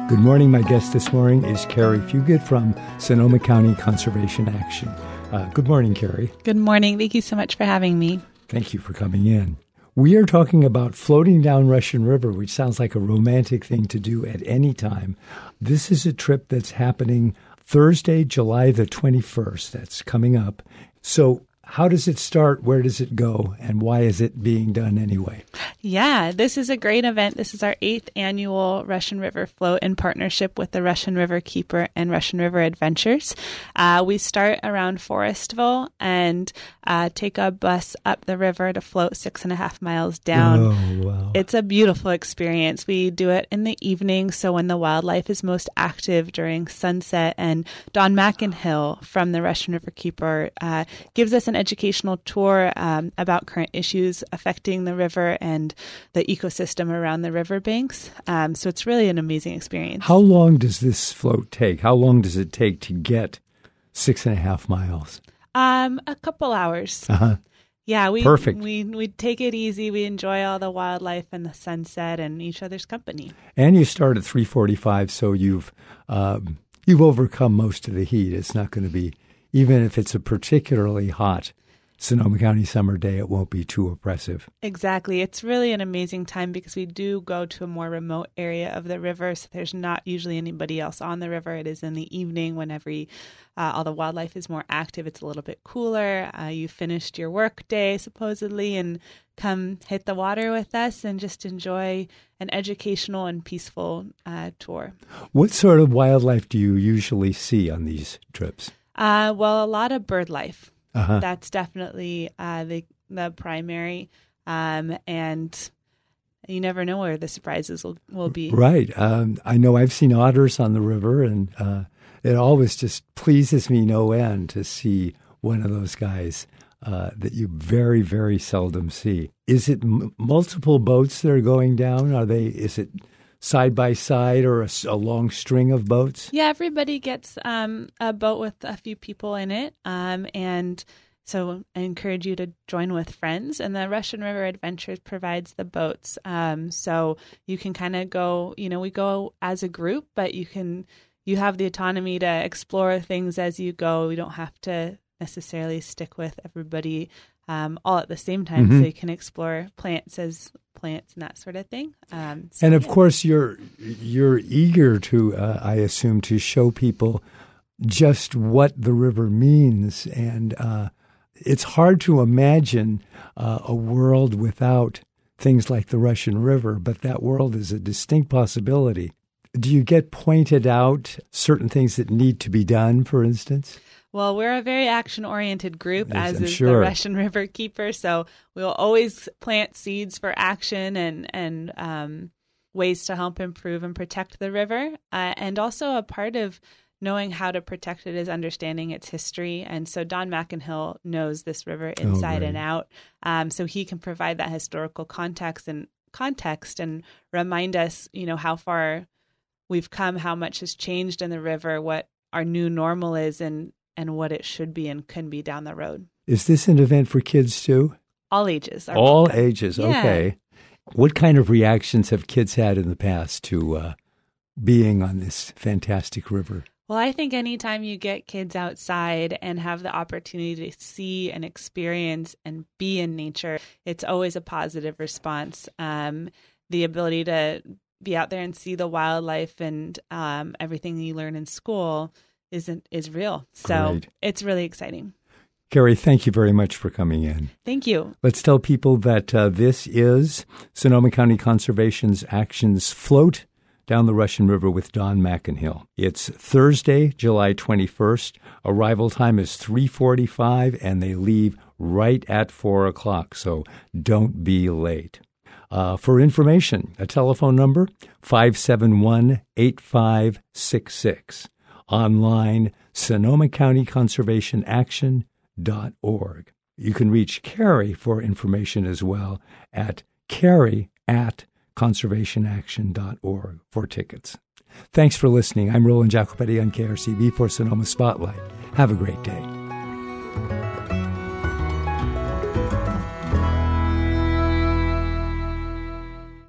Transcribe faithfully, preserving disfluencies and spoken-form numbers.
Good morning. My guest this morning is Carrie Fugit from Sonoma County Conservation Action. Uh, good morning, Carrie. Good morning. Thank you so much for having me. Thank you for coming in. We are talking about floating down Russian River, which sounds like a romantic thing to do at any time. This is a trip that's happening Thursday, July the twenty-first. That's coming up. So how does it start? Where does it go? And why is it being done anyway? Yeah, this is a great event. This is our eighth annual Russian River Float in partnership with the Russian River Keeper and Russian River Adventures. Uh, we start around Forestville and uh, take a bus up the river to float six and a half miles down. Oh, wow. It's a beautiful experience. We do it in the evening, so when the wildlife is most active during sunset. And Don Mackenhill from the Russian River Keeper uh, gives us an educational tour um, about current issues affecting the river and the ecosystem around the riverbanks. Um, so it's really an amazing experience. How long does this float take? How long does it take to get six and a half miles? Um, a couple hours. Uh-huh. Yeah, we Perfect. we we take it easy. We enjoy all the wildlife and the sunset and each other's company. And you start at three forty-five, so you've um, you've overcome most of the heat. It's not going to be, even if it's a particularly hot Sonoma County summer day, it won't be too oppressive. Exactly. It's really an amazing time because we do go to a more remote area of the river, so there's not usually anybody else on the river. It is in the evening when every uh, all the wildlife is more active. It's a little bit cooler. Uh, you finished your work day, supposedly, and come hit the water with us and just enjoy an educational and peaceful uh, tour. What sort of wildlife do you usually see on these trips? Uh, well, a lot of bird life. Uh-huh. That's definitely uh, the the primary, um, and you never know where the surprises will, will be. Right. Um, I know I've seen otters on the river, and uh, it always just pleases me no end to see one of those guys uh, that you very, very seldom see. Is it m- multiple boats that are going down? Are they? Is it side by side or a, a long string of boats? Yeah, everybody gets um, a boat with a few people in it. Um, and so I encourage you to join with friends. And the Russian River Adventures provides the boats. Um, so you can kind of go, you know, we go as a group, but you can, you have the autonomy to explore things as you go. You don't have to necessarily stick with everybody um, all at the same time. Mm-hmm. So you can explore plants as plants and that sort of thing. Um, so, and of yeah. course, you're you're eager to, uh, I assume, to show people just what the river means. And uh, it's hard to imagine uh, a world without things like the Russian River, but that world is a distinct possibility. Do you get pointed out certain things that need to be done, for instance? Well, we're a very action-oriented group, yes, as I'm is sure. the Russian River Keeper. So we'll always plant seeds for action and and um, ways to help improve and protect the river. Uh, and also a part of knowing how to protect it is understanding its history. And so Don Mackenhill knows this river inside oh, right. and out. Um, so he can provide that historical context and context and remind us, you know, how far we've come, how much has changed in the river, what our new normal is, and and what it should be and can be down the road. Is this an event for kids too? All ages. Are All welcome. ages, Yeah. okay. What kind of reactions have kids had in the past to uh, being on this fantastic river? Well, I think anytime you get kids outside and have the opportunity to see and experience and be in nature, it's always a positive response. Um, the ability to be out there and see the wildlife and um, everything you learn in school isn't is real. So Great. It's really exciting. Carrie, thank you very much for coming in. Thank you. Let's tell people that uh, this is Sonoma County Conservation's Actions Float Down the Russian River with Don Mackenhill. It's Thursday, July twenty-first. Arrival time is three forty-five, and they leave right at four o'clock, so don't be late. Uh, for information, a telephone number, five seven one, eight five six six. Online, Sonoma County Conservation Action dot org. You can reach Carrie for information as well at Carrie at conservation action dot org for tickets. Thanks for listening. I'm Roland Jacopetti on K R C B for Sonoma Spotlight. Have a great day.